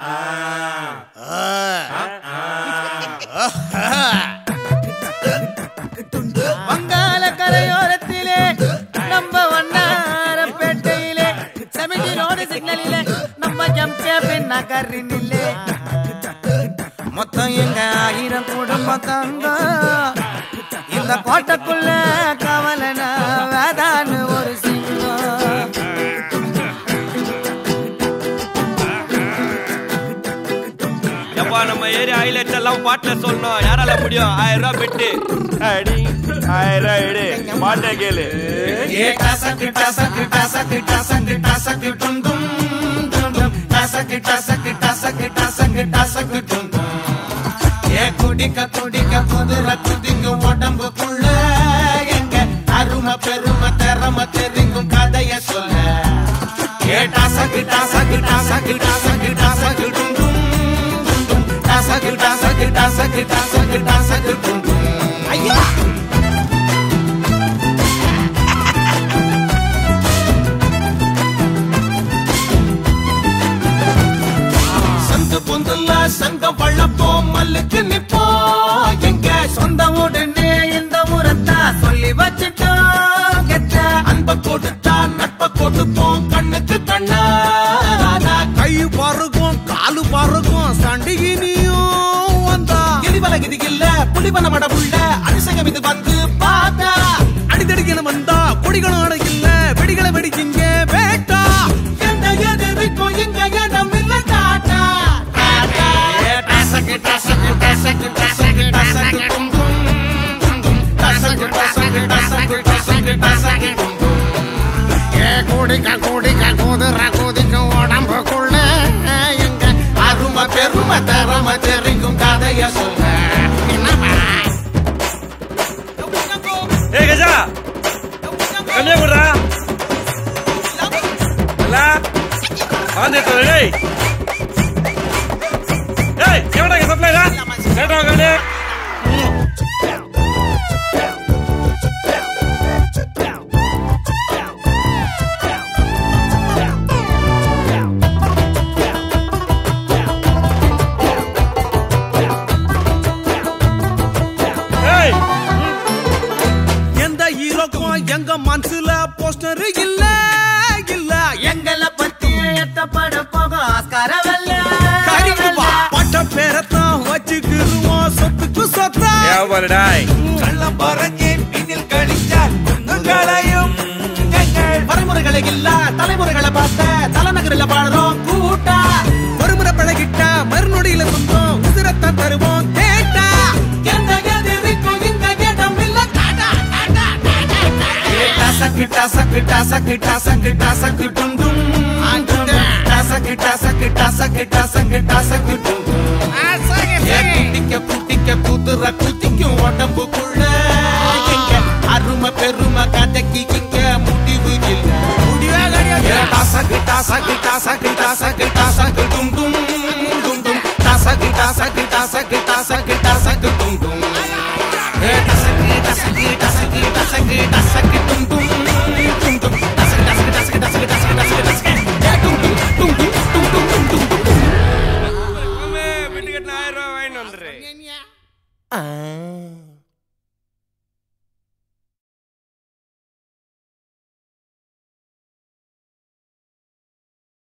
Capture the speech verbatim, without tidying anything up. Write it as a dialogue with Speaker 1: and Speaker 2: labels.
Speaker 1: வங்காள கரையோரத்திலே நம்ம வண்ணாரப்பேட்டையிலே செமிட்டி ரோடு சிக்னலிலே நம்ம ஜம்பியன் நகரினிலே மொத்தம் எங்க ஆயிரம் குடும்பம் தங்க இந்த கோட்டைக்குள்ள கவலனா வேதான்னு ஒரு சிங்கம்.
Speaker 2: எப்பா நம்ம ஏரியா ஹைலைட்ஸ் எல்லாம் பாட்டுல சொல்லணும். யாரால முடியும்? ஆயிரம் ரூபாய் பெட்டு அடி ஆயிரம் ரூபாய் எடு பாட்டை கேளு.
Speaker 1: குடிக்க குடிக்க குதிர குதிங்க உடம்புக்குள்ள எங்க அருமை பெருமை திறமை தெரிங்கும் கதைய சொல்ல. டாசா கிட்டாசா கிட்டாசா கிட்டாசா கிட்டாசா கிட்டும் டாசா கிட்டாசா கிட்டாசா கிட்டாசா கிட்டாசா கிட்டும். ஐயா சந்து பொந்துல சங்கம் வளப்போம் மல்லுக்கு நிப்போம் எங்க சொந்த உடனே இந்த முறத்தா சொல்லி வச்சுட்டோம். கெட்ட அன்ப கொடுத்தா நட்ப கொடுப்போம் கண்ணுக்கு கண்ணா. கை பருகும் காலு பருகும் சண்டிகினியும் வந்தா இடிவல கிதி இல்ல புலிவன மட உள்ள அரிசகம் இது வந்து பார்த்தா அடிதடிக்கன வந்தா கொடிகளும் அடகில்ல வெடிகளை வெடிச்சிங்க வேட்டா. எந்த எதிர்க்கும் எங்க இடம் இல்ல டாட்டா குடிக்க குடிக்க குதிர குதிக்க உடம்புக்குள்ள எங்க அருமை பெருமை தரமை தெரிக்கும் கதைய சொல்ல.
Speaker 2: ஏ கஜா கம்மியா குடுறா வந்துட்டு டேய் டேய் எவடா சப்ளைரா கேட்டா கண்ணே.
Speaker 1: எந்த ஹீரோக்கும் எங்க மனசுல போஸ்டர் இல்ல இல்ல எங்களை பத்தி எத்தப்பட போக ஆஸ்காரவல்ல பட்ட பேரத்தான் வச்சுக்கிருவோம் சொத்துக்கு சொத்தா. கள்ளம் பறஞ்சே பின்னில் கழிச்சால் குங்குங்களையும் வரைமுறைகளை இல்ல தலைமுறைகளை பார்த்த தலைநகரில் பாடுறோம் கூட்டா. ஒருமுறை பழகிட்ட மறுநொடியில சொந்தம் உதிரத்தான் தருவோம் கேட்டா. எந்த எதிர்க்கும் இந்த இடம் இல்ல டாடா டாடா டாடா. சக்கிட்டா சக்கிட்டா சக்கிட்டா சக்கிட்டா சக்கிட்டும் சக்கிட்டா சக்கிட்டா சக்கிட்டா சக்கிட்டா சக்கிட்டும். குட்டிக்க குட்டிக்க குதிர குத்திக்கும் உடம்புக்குள்ள எங்க அருமை பெருமை கதைக்கு இங்க முடிவு இல்ல. சக்கிட்டா சக்கிட்டா சக்கிட்டா சக்கிட்டா சக்கிட்டும் டும் டும் டும் சக்கிட்டா சக்கிட்டா சக்கிட்டா சக்கிட்டா சக்கிட்டா